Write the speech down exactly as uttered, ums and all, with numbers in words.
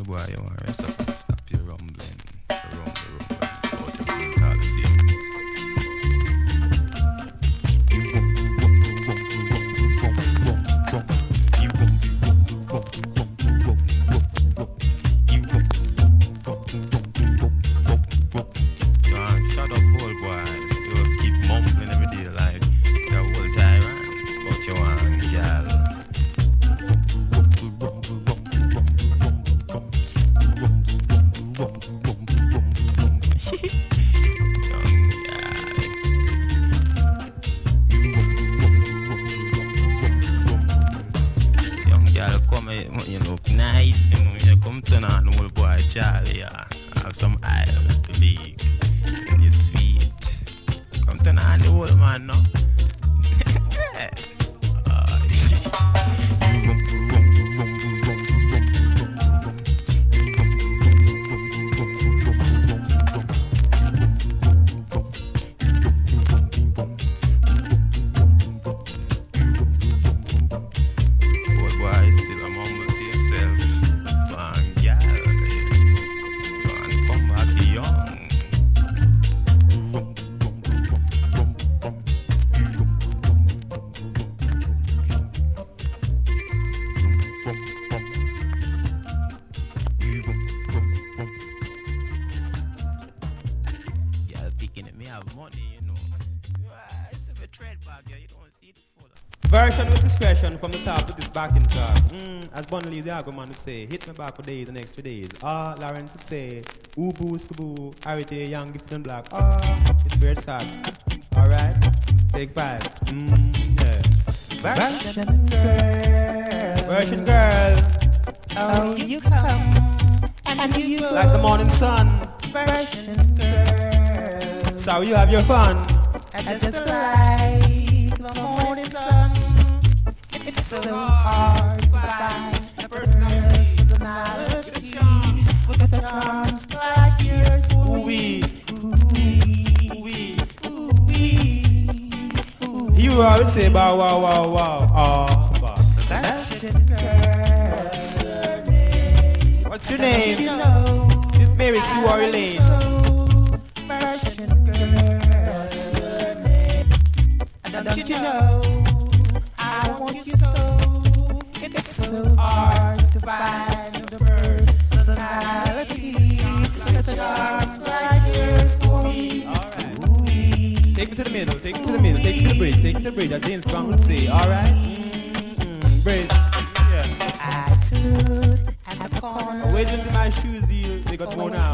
boy, you want to rest up and stop your rumbling. Rumble, rumble. Out of the all the same. Shut up, old boy. You just keep mumbling every day like you're a old tyrant. But you want, girl. You look nice, you know, you come turn on the old boy Charlie, yeah. Have some aisle to leak, and you're sweet. Come turn on the old man, no? Version with discretion from the top of this backing track. Mm, as Bunley the Agro man would say, hit me back for days and extra days. Ah, Lawrence would say, Ubu, Skaboo, Arity, Young, Gifted and Black. Ah, it's weird sad. Alright, take five. Mm, yeah. Version girl. Version girl. Oh, you come and you go. Like the morning sun. Version girl. So you have your fun. And just like the morning sun. It's so hard to find a personality with charms like yours. Ooh-wee, ooh-wee, ooh-wee. You I would say bow wow wow wow. Oh, wow. What's your name? What's your name? It's Mary Sue or Elaine. What's your name? And don't you know? I want you so. It's so hard to find the personality with charms like yours for me. Alright. Take me to the middle, take me to the middle, take me to the bridge, take me to the bridge, as James Brown would say. Alright? Mm-hmm. Bridge. Yeah. I stood at the corner. I waited until my shoes healed, they got worn out.